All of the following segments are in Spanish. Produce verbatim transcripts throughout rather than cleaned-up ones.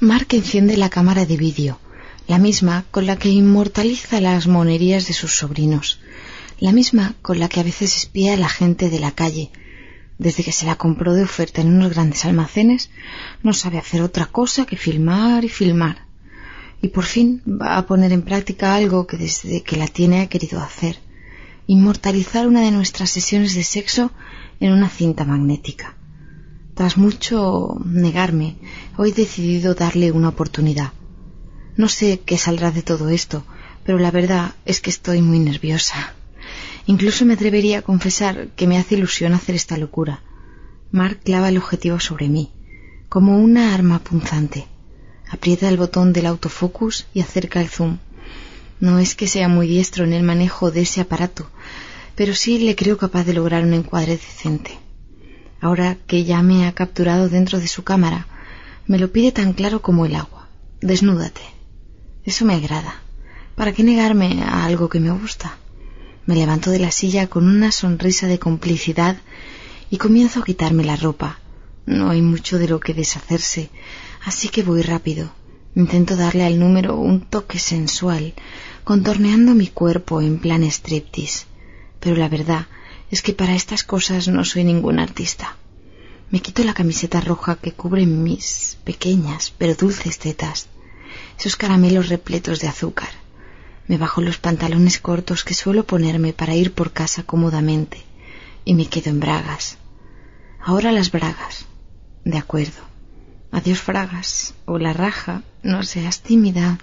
Mark enciende la cámara de vídeo, la misma con la que inmortaliza las monerías de sus sobrinos, la misma con la que a veces espía a la gente de la calle. Desde que se la compró de oferta en unos grandes almacenes, no sabe hacer otra cosa que filmar y filmar. Y por fin va a poner en práctica algo que desde que la tiene ha querido hacer: inmortalizar una de nuestras sesiones de sexo en una cinta magnética. Tras mucho negarme, hoy he decidido darle una oportunidad. No sé qué saldrá de todo esto, pero la verdad es que estoy muy nerviosa. Incluso me atrevería a confesar que me hace ilusión hacer esta locura. Mark clava el objetivo sobre mí, como una arma punzante. Aprieta el botón del autofocus y acerca el zoom. No es que sea muy diestro en el manejo de ese aparato, pero sí le creo capaz de lograr un encuadre decente. Ahora que ya me ha capturado dentro de su cámara, me lo pide tan claro como el agua: desnúdate. Eso me agrada. ¿Para qué negarme a algo que me gusta? Me levanto de la silla con una sonrisa de complicidad y comienzo a quitarme la ropa. No hay mucho de lo que deshacerse, así que voy rápido. Intento darle al número un toque sensual, contorneando mi cuerpo en plan striptease. Pero la verdad es que para estas cosas no soy ningún artista. Me quito la camiseta roja que cubre mis pequeñas pero dulces tetas, esos caramelos repletos de azúcar. Me bajo los pantalones cortos que suelo ponerme para ir por casa cómodamente y me quedo en bragas. Ahora las bragas. De acuerdo. Adiós bragas, o la raja. No seas tímida,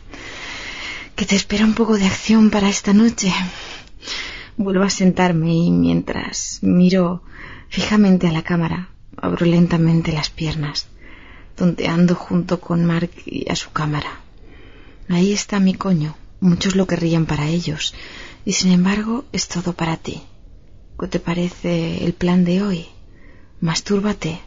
que te espera un poco de acción para esta noche. Vuelvo a sentarme y mientras miro fijamente a la cámara, abro lentamente las piernas, tonteando junto con Mark y a su cámara. Ahí está mi coño. Muchos lo querrían para ellos, y sin embargo es todo para ti. ¿Qué te parece el plan de hoy? Mastúrbate.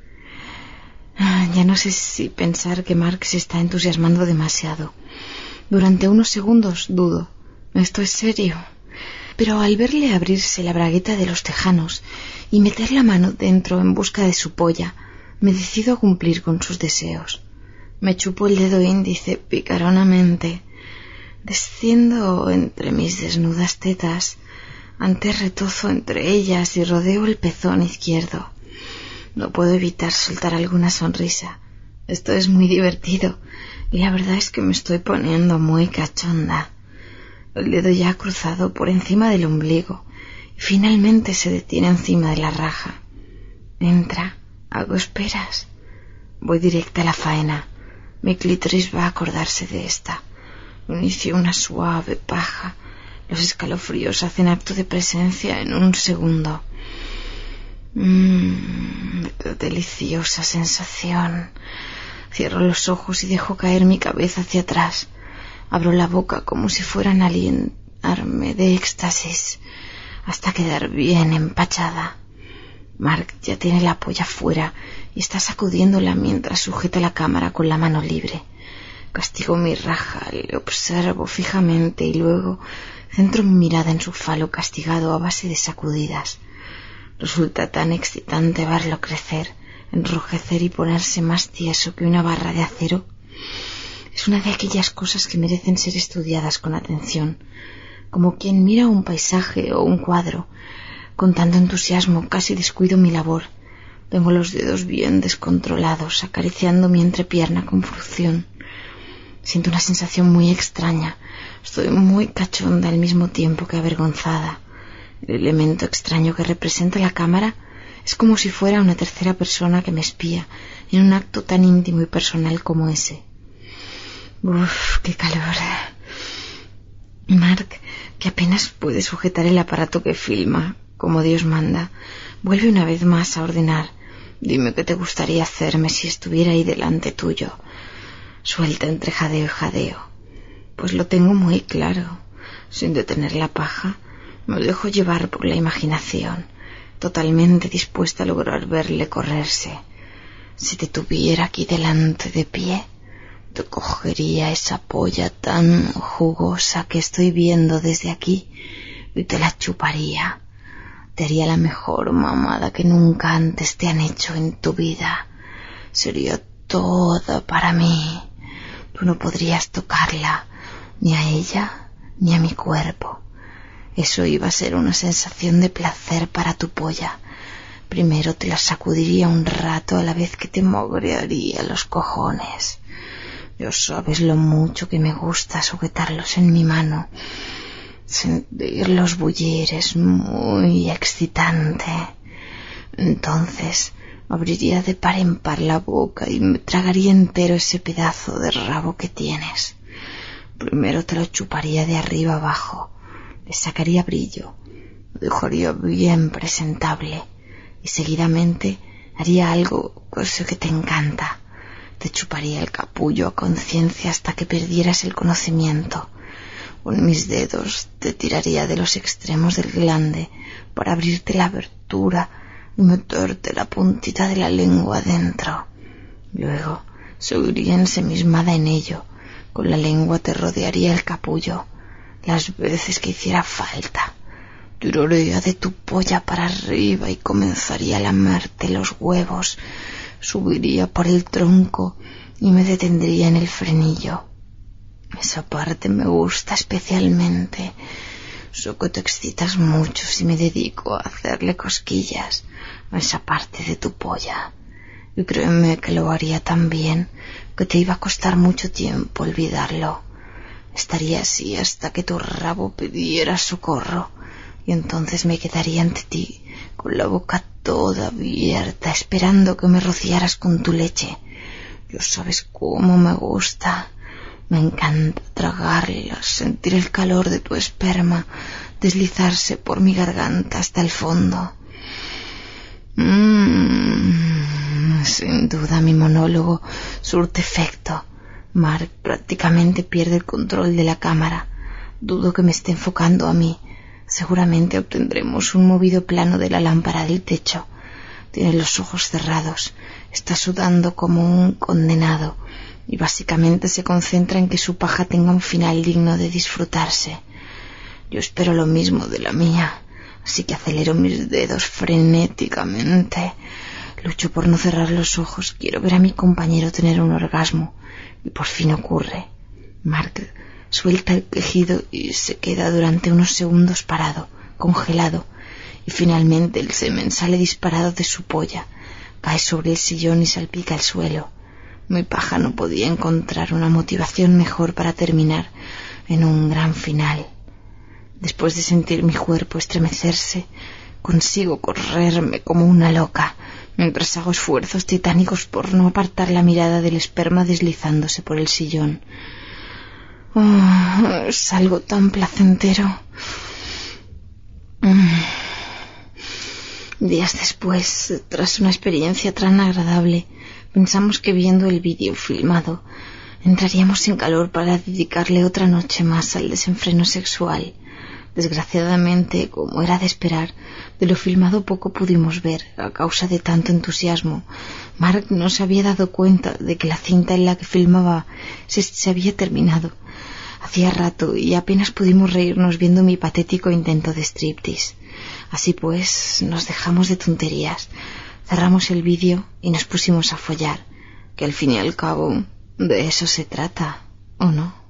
Ya no sé si pensar que Mark se está entusiasmando demasiado. Durante unos segundos dudo. ¿Esto es serio? Pero al verle abrirse la bragueta de los tejanos y meter la mano dentro en busca de su polla, me decido a cumplir con sus deseos. Me chupo el dedo índice picaronamente. Desciendo entre mis desnudas tetas, antes retozo entre ellas y rodeo el pezón izquierdo. No puedo evitar soltar alguna sonrisa. Esto es muy divertido y la verdad es que me estoy poniendo muy cachonda. El dedo ya ha cruzado por encima del ombligo y finalmente se detiene encima de la raja. Entra, hago esperas. Voy directa a la faena. Mi clítoris va a acordarse de esta. Inicio una suave paja. Los escalofríos hacen acto de presencia en un segundo. Mmm, deliciosa sensación. Cierro los ojos y dejo caer mi cabeza hacia atrás. Abro la boca como si fueran a llenarme de éxtasis hasta quedar bien empachada. Mark ya tiene la polla fuera y está sacudiéndola mientras sujeta la cámara con la mano libre. Castigo mi raja, le observo fijamente y luego centro mi mirada en su falo castigado a base de sacudidas. Resulta tan excitante verlo crecer, enrojecer y ponerse más tieso que una barra de acero. Es una de aquellas cosas que merecen ser estudiadas con atención, como quien mira un paisaje o un cuadro. Con tanto entusiasmo casi descuido mi labor. Tengo los dedos bien descontrolados, acariciando mi entrepierna con fruición. Siento una sensación muy extraña. Estoy muy cachonda al mismo tiempo que avergonzada. El elemento extraño que representa la cámara es como si fuera una tercera persona que me espía en un acto tan íntimo y personal como ese. Uf, qué calor. Mark, que apenas puede sujetar el aparato que filma, como Dios manda, vuelve una vez más a ordenar. Dime qué te gustaría hacerme si estuviera ahí delante tuyo. Suelta entre jadeo y jadeo. Pues lo tengo muy claro. Sin detener la paja, me dejo llevar por la imaginación, totalmente dispuesta a lograr verle correrse. Si te tuviera aquí delante de pie, te cogería esa polla tan jugosa que estoy viendo desde aquí y te la chuparía. Te haría la mejor mamada que nunca antes te han hecho en tu vida. Sería toda para mí. Tú no podrías tocarla, ni a ella, ni a mi cuerpo. Eso iba a ser una sensación de placer para tu polla. Primero te la sacudiría un rato a la vez que te mogrearía los cojones. Ya sabes lo mucho que me gusta sujetarlos en mi mano. Sentirlos bullir es muy excitante. Entonces abriría de par en par la boca y me tragaría entero ese pedazo de rabo que tienes. Primero te lo chuparía de arriba abajo, le sacaría brillo, lo dejaría bien presentable y seguidamente haría algo, cosa que te encanta. Te chuparía el capullo a conciencia hasta que perdieras el conocimiento. Con mis dedos te tiraría de los extremos del glande para abrirte la abertura y meterte la puntita de la lengua adentro. Luego seguiría ensimismada en ello. Con la lengua te rodearía el capullo las veces que hiciera falta. Tiraría de tu polla para arriba y comenzaría a lamerte los huevos. Subiría por el tronco y me detendría en el frenillo. Esa parte me gusta especialmente. Sé que te excitas mucho si me dedico a hacerle cosquillas a esa parte de tu polla. Y créeme que lo haría tan bien que te iba a costar mucho tiempo olvidarlo. Estaría así hasta que tu rabo pidiera socorro y entonces me quedaría ante ti con la boca toda abierta esperando que me rociaras con tu leche. Yo sabes cómo me gusta. Me encanta tragarla, sentir el calor de tu esperma deslizarse por mi garganta hasta el fondo. Mm, sin duda mi monólogo surte efecto. Mark prácticamente pierde el control de la cámara. Dudo que me esté enfocando a mí. Seguramente obtendremos un movido plano de la lámpara del techo. Tiene los ojos cerrados, está sudando como un condenado y básicamente se concentra en que su paja tenga un final digno de disfrutarse. Yo espero lo mismo de la mía, así que acelero mis dedos frenéticamente. Lucho por no cerrar los ojos. Quiero ver a mi compañero tener un orgasmo. Y por fin ocurre. Mark suelta el quejido y se queda durante unos segundos parado, congelado, y finalmente el semen sale disparado de su polla, cae sobre el sillón y salpica el suelo. Mi paja no podía encontrar una motivación mejor para terminar en un gran final. Después de sentir mi cuerpo estremecerse, consigo correrme como una loca, mientras hago esfuerzos titánicos por no apartar la mirada del esperma deslizándose por el sillón. Oh, es algo tan placentero. Días después, tras una experiencia tan agradable, pensamos que viendo el vídeo filmado entraríamos en calor para dedicarle otra noche más al desenfreno sexual. Desgraciadamente, como era de esperar, de lo filmado poco pudimos ver a causa de tanto entusiasmo. Mark no se había dado cuenta de que la cinta en la que filmaba se, se había terminado. Hacía rato y apenas pudimos reírnos viendo mi patético intento de striptease. Así pues, nos dejamos de tonterías, cerramos el vídeo y nos pusimos a follar, que al fin y al cabo de eso se trata, ¿o no?